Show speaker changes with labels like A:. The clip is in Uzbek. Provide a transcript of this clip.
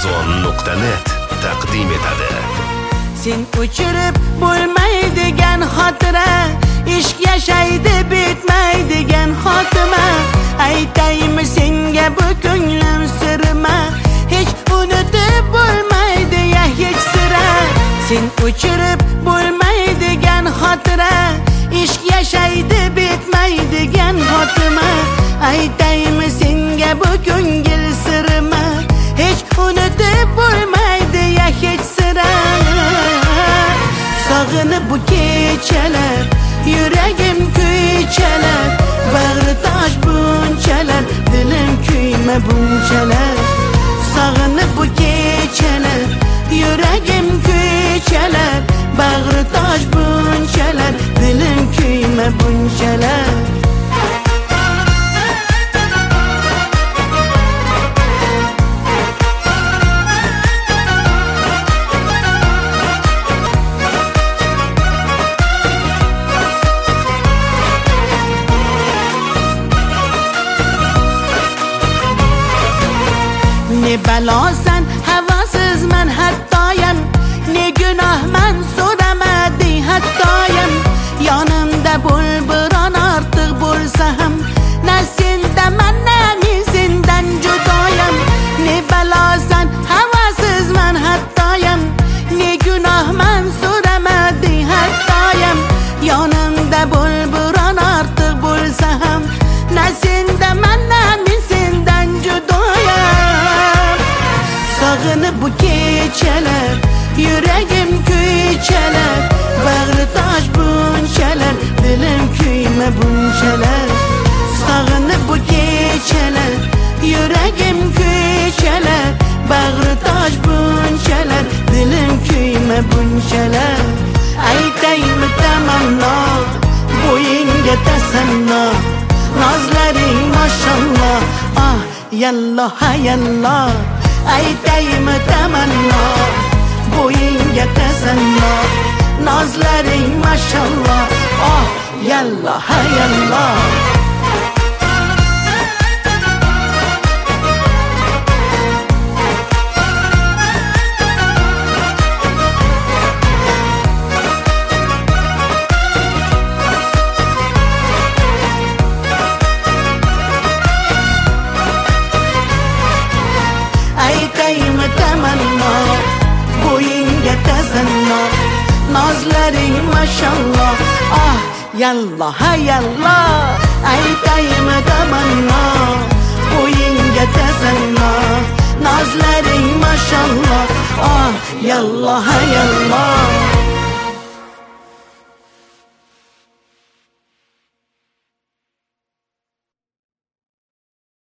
A: Amazon.net taqdim etadi.
B: Sen o'chirib bo'lmaydigan xotira, ishq yashaydi bitmaydigan xotima. Aytaymi senga bu ko'nglim sirma, hech unutib bo'lmaydi ya hech sira. Sen o'chirib bo'lmaydigan xotira, ishq yashaydi bitmaydigan xotima. Aytaymi senga bu ko'ngil sirma, hech unutib bo'lmaydi ya hech sira. Sog'inib bu kechalar, yuragim kuychalar, bag'ri tosh bunchalar, dilim kuyma bunchalar. Sog'inib bu kechalar, yuragim kuychalar, bag'ri tosh bunchalar, dilim kuyma bunchalar. Ne balosan havasizman hattoyam, ne gunohman so'ramadi hattoyam. Yonimda bo'l biron ortiq bo'lsa ham, na sendaman na men sendan judoyam. Ne balosan havasizman hattoyam, ne gunohman so'ramadi hattoyam. Yonimda bo'l biron ortiq bo'lsa ham, na sendaman na men sendan judoyam. Sog'inib bu kechalar, yuragim kuychalar, bag'ri tosh bunchalar, dilim kuyma bunchalar. Sog'inib bu kechalar, yuragim kuychalar, bag'ri tosh bunchalar, dilim kuyma bunchalar. Aytaymi tamanno, bo'yinga tasanno, nozlaring mashalloh, ah yalloh hayalloh. Aytaymi tamanno, bo'yinga tasanno, nozlaring mashalloh, oh yalloh hayalloh. Aytaymi tamanno, bo'yinga tasanno, nozlaring mashalloh, ah yalloh hayalloh. Aytaymi tamanno, bo'yinga tasanno, nozlaring mashalloh, ah yalloh hayalloh.